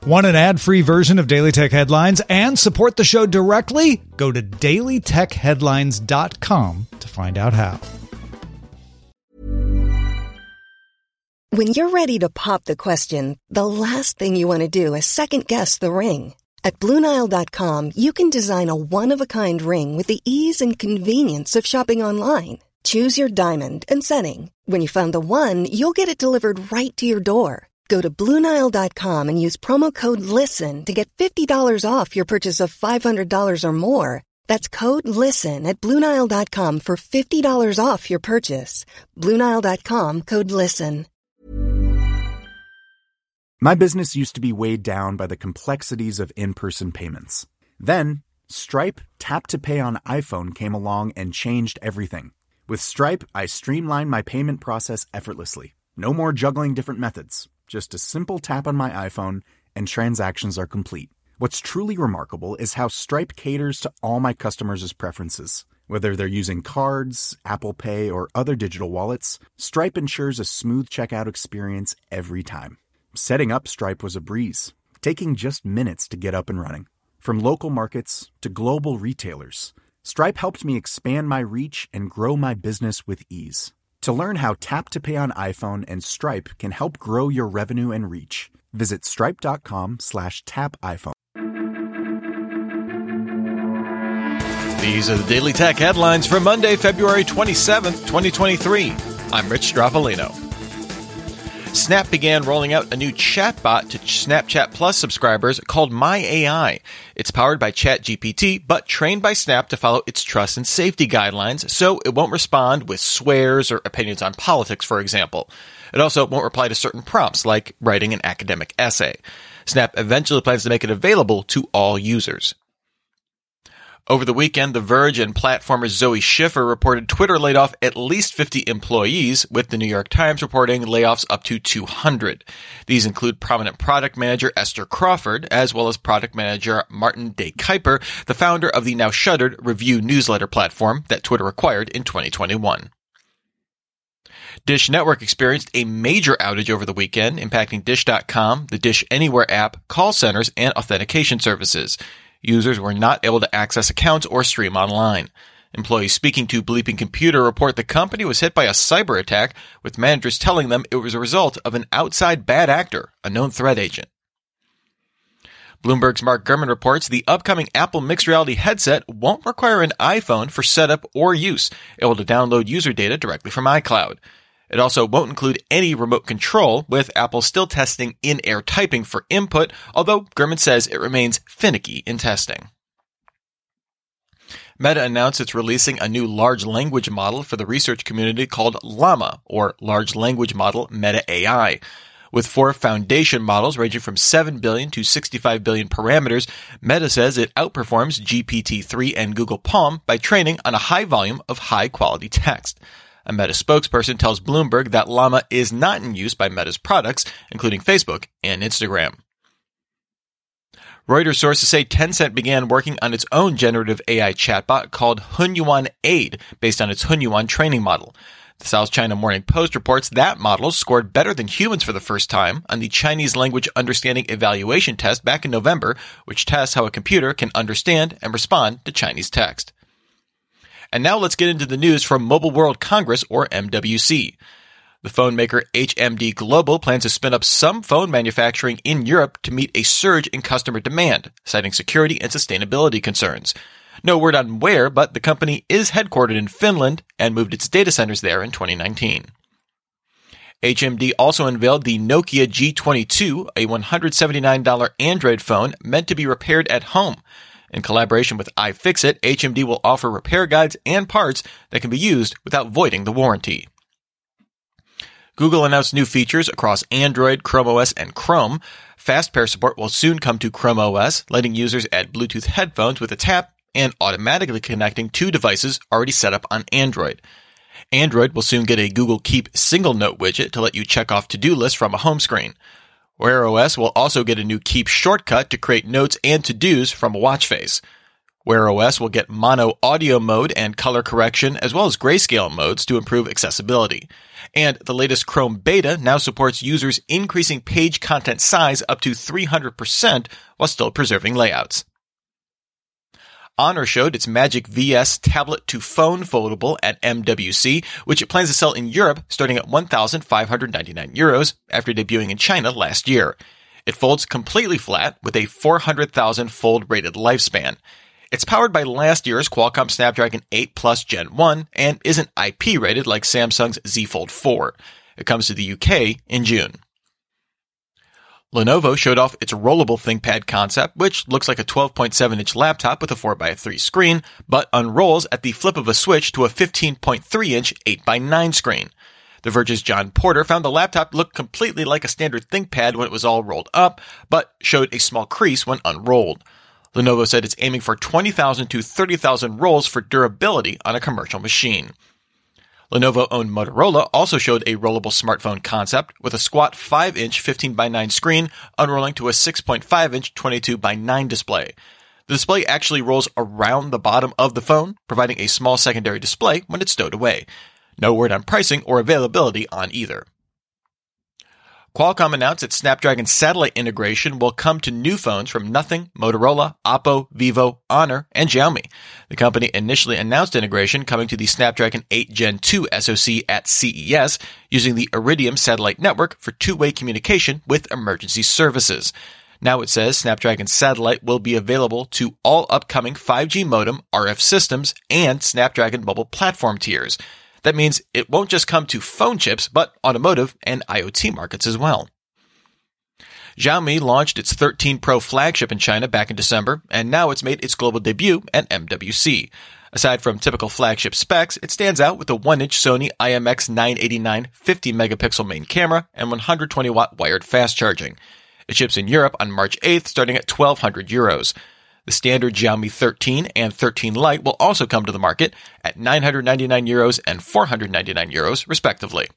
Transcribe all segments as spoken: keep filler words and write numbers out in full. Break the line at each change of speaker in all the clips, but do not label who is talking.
Want an ad-free version of Daily Tech Headlines and support the show directly? Go to daily tech headlines dot com to find out how.
When you're ready to pop the question, the last thing you want to do is second-guess the ring. At Blue Nile dot com, you can design a one-of-a-kind ring with the ease and convenience of shopping online. Choose your diamond and setting. When you find the one, you'll get it delivered right to your door. Go to Blue Nile dot com and use promo code LISTEN to get fifty dollars off your purchase of five hundred dollars or more. That's code LISTEN at Blue Nile dot com for fifty dollars off your purchase. Blue Nile dot com, code LISTEN.
My business used to be weighed down by the complexities of in-person payments. Then, Stripe Tap to Pay on iPhone came along and changed everything. With Stripe, I streamlined my payment process effortlessly. No more juggling different methods. Just a simple tap on my iPhone, and transactions are complete. What's truly remarkable is how Stripe caters to all my customers' preferences. Whether they're using cards, Apple Pay, or other digital wallets, Stripe ensures a smooth checkout experience every time. Setting up Stripe was a breeze, taking just minutes to get up and running. From local markets to global retailers, Stripe helped me expand my reach and grow my business with ease. To learn how Tap to Pay on iPhone and Stripe can help grow your revenue and reach, visit stripe.com slash tap iPhone.
These are the Daily Tech headlines for Monday, February twenty-seventh, twenty twenty-three. I'm Rich Straffolino. Snap began rolling out a new chatbot to Snapchat Plus subscribers called My A I. It's powered by ChatGPT, but trained by Snap to follow its trust and safety guidelines, so it won't respond with swears or opinions on politics, for example. It also won't reply to certain prompts, like writing an academic essay. Snap eventually plans to make it available to all users. Over the weekend, The Verge and platformer Zoe Schiffer reported Twitter laid off at least fifty employees, with the New York Times reporting layoffs up to two hundred. These include prominent product manager Esther Crawford, as well as product manager Martin Day Kuiper, the founder of the now shuttered Review newsletter platform that Twitter acquired in twenty twenty-one. Dish Network experienced a major outage over the weekend, impacting Dish dot com, the Dish Anywhere app, call centers, and authentication services. Users were not able to access accounts or stream online. Employees speaking to Bleeping Computer report the company was hit by a cyber attack, with managers telling them it was a result of an outside bad actor, a known threat agent. Bloomberg's Mark Gurman reports the upcoming Apple mixed reality headset won't require an iPhone for setup or use, able to download user data directly from iCloud. It also won't include any remote control, with Apple still testing in-air typing for input, although Gurman says it remains finicky in testing. Meta announced it's releasing a new large language model for the research community called Llama, or Large Language Model Meta A I. With four foundation models ranging from seven billion to sixty-five billion parameters, Meta says it outperforms G P T three and Google Palm by training on a high volume of high-quality text. A Meta spokesperson tells Bloomberg that Llama is not in use by Meta's products, including Facebook and Instagram. Reuters sources say Tencent began working on its own generative A I chatbot called Hunyuan Aid, based on its Hunyuan training model. The South China Morning Post reports that model scored better than humans for the first time on the Chinese Language Understanding Evaluation Test back in November, which tests how a computer can understand and respond to Chinese text. And now let's get into the news from Mobile World Congress, or M W C. The phone maker H M D Global plans to spin up some phone manufacturing in Europe to meet a surge in customer demand, citing security and sustainability concerns. No word on where, but the company is headquartered in Finland and moved its data centers there in twenty nineteen. H M D also unveiled the Nokia G twenty-two, a one hundred seventy-nine dollars Android phone meant to be repaired at home. In collaboration with iFixit, H M D will offer repair guides and parts that can be used without voiding the warranty. Google announced new features across Android, Chrome O S, and Chrome. Fast pair support will soon come to Chrome O S, letting users add Bluetooth headphones with a tap and automatically connecting two devices already set up on Android. Android will soon get a Google Keep single note widget to let you check off to-do lists from a home screen. Wear O S will also get a new Keep shortcut to create notes and to-dos from a watch face. Wear O S will get mono audio mode and color correction, as well as grayscale modes to improve accessibility. And the latest Chrome beta now supports users increasing page content size up to three hundred percent while still preserving layouts. Honor showed its Magic V S tablet to phone foldable at M W C, which it plans to sell in Europe starting at one thousand five hundred ninety-nine euros after debuting in China last year. It folds completely flat with a four hundred thousand fold rated lifespan. It's powered by last year's Qualcomm Snapdragon eight Plus Gen one and isn't I P rated like Samsung's Z Fold four. It comes to the U K in June. Lenovo showed off its rollable ThinkPad concept, which looks like a twelve point seven inch laptop with a four by three screen, but unrolls at the flip of a switch to a fifteen point three inch eight by nine screen. The Verge's John Porter found the laptop looked completely like a standard ThinkPad when it was all rolled up, but showed a small crease when unrolled. Lenovo said it's aiming for twenty thousand to thirty thousand rolls for durability on a commercial machine. Lenovo-owned Motorola also showed a rollable smartphone concept with a squat five inch fifteen by nine screen unrolling to a six point five inch twenty-two by nine display. The display actually rolls around the bottom of the phone, providing a small secondary display when it's stowed away. No word on pricing or availability on either. Qualcomm announced its Snapdragon satellite integration will come to new phones from Nothing, Motorola, Oppo, Vivo, Honor, and Xiaomi. The company initially announced integration coming to the Snapdragon eight Gen two S O C at C E S using the Iridium satellite network for two-way communication with emergency services. Now it says Snapdragon Satellite will be available to all upcoming five G modem R F systems and Snapdragon mobile platform tiers. That means it won't just come to phone chips, but automotive and IoT markets as well. Xiaomi launched its thirteen Pro flagship in China back in December, and now it's made its global debut at M W C. Aside from typical flagship specs, it stands out with the one inch Sony I M X nine eighty-nine fifty megapixel main camera and one hundred twenty watt wired fast charging. It ships in Europe on March eighth, starting at twelve hundred euros. The standard Xiaomi thirteen and thirteen Lite will also come to the market at nine hundred ninety-nine euros and four hundred ninety-nine euros, respectively.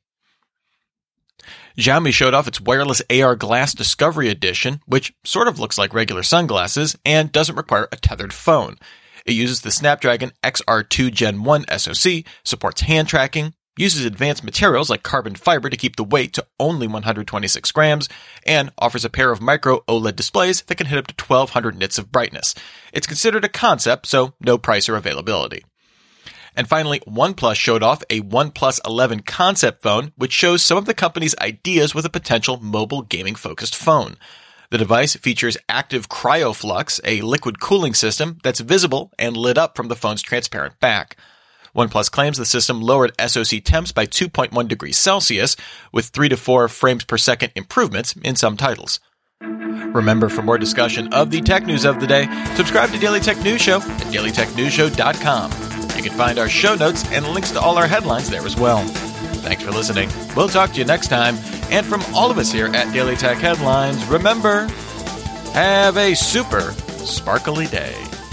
Xiaomi showed off its wireless A R Glass Discovery Edition, which sort of looks like regular sunglasses and doesn't require a tethered phone. It uses the Snapdragon X R two Gen one S O C, supports hand tracking, uses advanced materials like carbon fiber to keep the weight to only one hundred twenty-six grams, and offers a pair of micro OLED displays that can hit up to twelve hundred nits of brightness. It's considered a concept, so no price or availability. And finally, OnePlus showed off a OnePlus eleven concept phone, which shows some of the company's ideas with a potential mobile gaming-focused phone. The device features active CryoFlux, a liquid cooling system that's visible and lit up from the phone's transparent back. OnePlus claims the system lowered S O C temps by two point one degrees Celsius, with three to four frames per second improvements in some titles. Remember, for more discussion of the tech news of the day, subscribe to Daily Tech News Show at daily tech news show dot com. You can find our show notes and links to all our headlines there as well. Thanks for listening. We'll talk to you next time. And from all of us here at Daily Tech Headlines, remember, have a super sparkly day.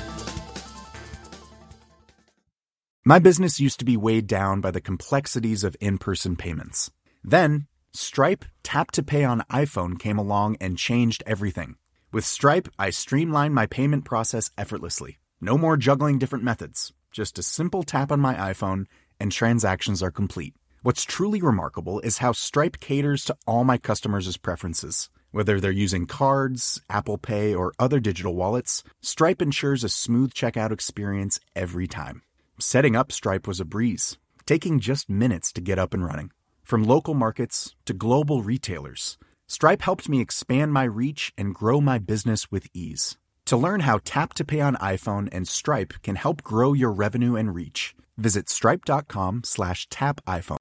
My business used to be weighed down by the complexities of in-person payments. Then, Stripe Tap to Pay on iPhone came along and changed everything. With Stripe, I streamlined my payment process effortlessly. No more juggling different methods. Just a simple tap on my iPhone and transactions are complete. What's truly remarkable is how Stripe caters to all my customers' preferences. Whether they're using cards, Apple Pay, or other digital wallets, Stripe ensures a smooth checkout experience every time. Setting up Stripe was a breeze, taking just minutes to get up and running. From local markets to global retailers, Stripe helped me expand my reach and grow my business with ease. To learn how Tap to Pay on iPhone and Stripe can help grow your revenue and reach, visit stripe.com slash tap iPhone.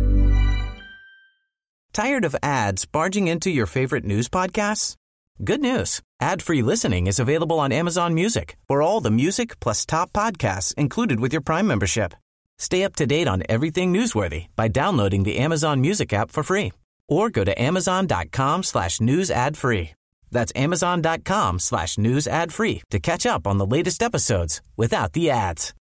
Tired of ads barging into your favorite news podcasts? Good news. Ad-free listening is available on Amazon Music for all the music plus top podcasts included with your Prime membership. Stay up to date on everything newsworthy by downloading the Amazon Music app for free or go to amazon.com slash news ad free. That's amazon.com slash news ad free to catch up on the latest episodes without the ads.